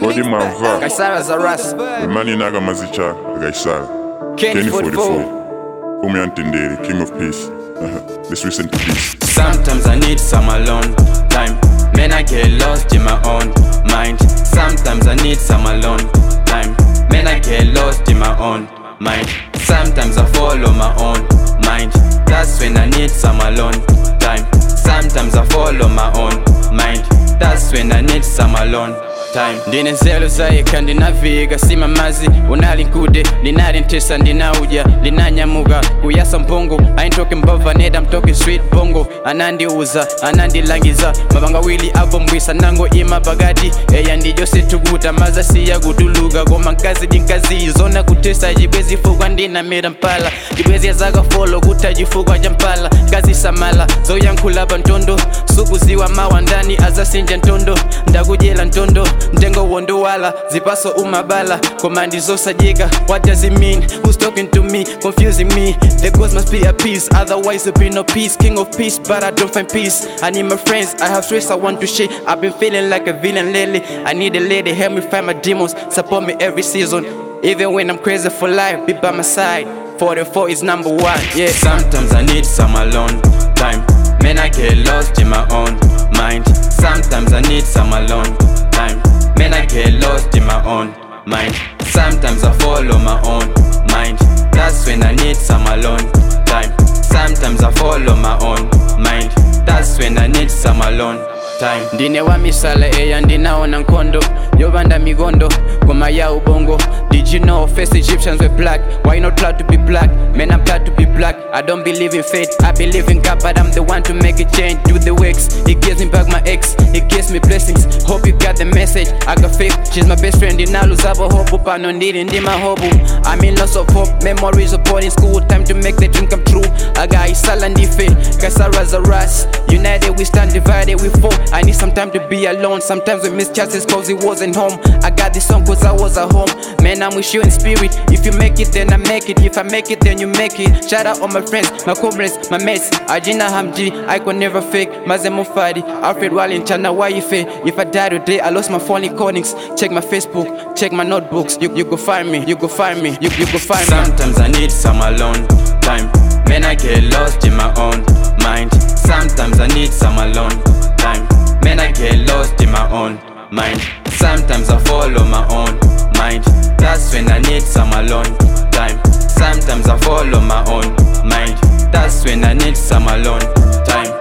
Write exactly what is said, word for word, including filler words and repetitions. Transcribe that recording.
Odi Mava. Kaisara Zaras. Mani Naga Mazicha, Gaisara. Kenny forty-four. Umi Antinderi, King of Peace. Let's listen to this. Sometimes I need some alone time. Man, I get lost in my own mind. Sometimes I need some alone time. Man, I get lost in my own mind. Sometimes I follow my own mind. That's when I need some alone time. Sometimes I follow my own mind. That's when I need some alone time. Ndine zelo zaika ndinaviga sima mazi unali nkude linali ntesa ndinauja linanyamuga kuyasa mpongo I ain't talking about vaneda I'm talking street bongo anandi uza anandi langiza mabanga wili abo mbwisa nango ima bagati eya ndijo situguta maza siya guduluga goma nkazi dinkazi zona kutesa jibwezi fugwa ndina mera mpala jibwezi ya zaga follow guta jifugwa jampala kazi samala zo yankulaba ntondo suku ziwa mawa ndani azasinja ntondo ndagujela ntondo ndengo wondo wala zipaso umabala komandi zosajika what does it mean who's talking to me confusing me the goals must be a peace otherwise there'll be no peace king of peace but I don't find peace I need my friends I have stress I want to share I've been feeling like a villain lately I need a lady help me find my demons support me every season even when I'm crazy for life be by my side forty-four is number one yeah sometimes I need some alone time man I get lost in my own mind sometimes I need some alone time man I get lost in my own mind sometimes I follow my own mind that's when I need some alone time sometimes I follow my own mind that's when I need some alone time ndine wa misala eya ndinaona nkondo yobanda migondo goma ya ubongo did you know first Egyptians were black why not proud to be black man I'm proud to be black I don't believe in fate I believe in God but I'm the one to make a change do the works he gives me back my ex he gives me blessings hope you got the message I got faith she's my best friend inaluzabo hope pano ndiri ndima hope I'm in lots of hope memories of boarding school time to make the dream come true I got Isala Ndife Kaisara Zaras united we stand divided we fall I need some time to be alone sometimes we miss chances cause it wasn't home I got this song cause I was at home man I'm with you in spirit if you make it then I make it if I make it then you make it shout out all my friends my comrades my mates Ajina Hamji I could never fake Maze Mufadi Alfred Wallin Chana Waife if I die today I lost my phone recordings check my Facebook check my notebooks you, you go find me you go find me you, you go find me sometimes I need some alone time man I get lost in my own mind sometimes I need some alone time man I get lost in my own mind sometimes I follow my own mind that's when I need some alone time sometimes I follow my own mind that's when I need some alone time